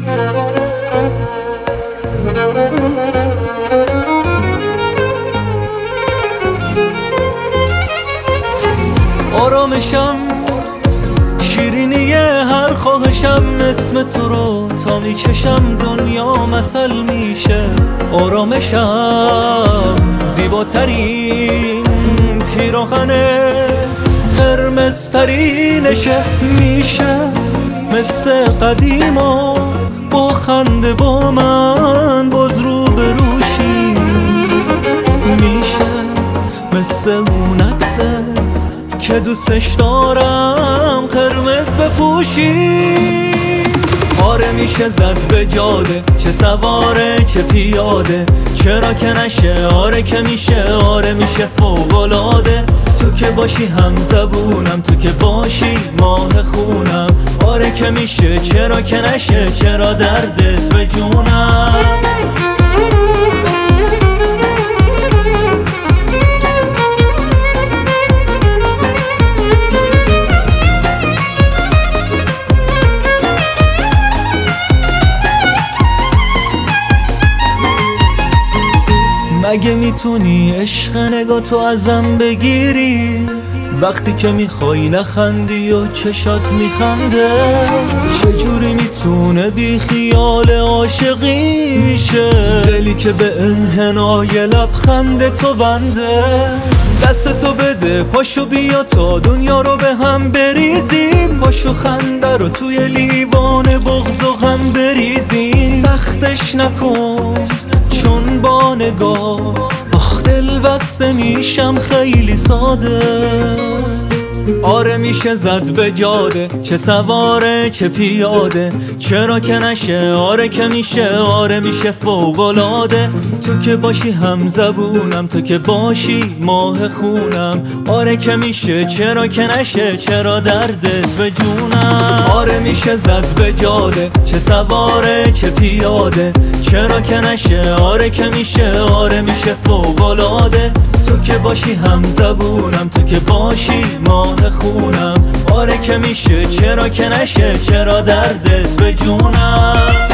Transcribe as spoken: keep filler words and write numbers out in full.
آرامشم شیرینی هر خواهشم، اسم تو رو تا میکشم دنیا مثل میشه. آرامشم زیباترین پیراهنه، قرمزترینشه. میشه مثل قدیما با خنده با من باز رو بروشی. میشه مثل اون عکست که دوستش دارم قرمز بپوشی. آره میشه زد به جاده، چه سواره چه پیاده، چرا که نشه. آره که میشه، آره میشه فوق‌العاده. تو که باشی هم زبونم، تو که باشی ماه خونم. آره که میشه، چرا که نشه، چرا دردت به جونم. مگه میتونی عشق نگاه تو ازم بگیری؟ وقتی که میخوای نخندی و چشات میخنده. چجوری میتونه بی خیال عاشقیشه دلی که به انحنای لبخند تو بنده؟ دست تو بده، پاشو بیا تا دنیا رو به هم بریزیم. پاشو خنده رو توی لیوان بغض و غم بریزیم. سختش نکن چون با نگاه آخ دل بسته میشم خیلی ساده. آره میشه زد به جاده، چه سواره چه پیاده، چرا که نشه. آره که میشه، آره میشه فوق‌العاده. تو که باشی هم زبونم، تو که باشی ماه خونم. آره که میشه، چرا که نشه، چرا دردت به جونم. آره میشه زد به جاده، چه سواره چه پیاده، چرا که نشه. آره که میشه، آره میشه فوق‌العاده. تو که باشی هم زبونم، تو که باشی ماه خونم. آره که میشه، چرا که نشه، چرا دردت به جونم.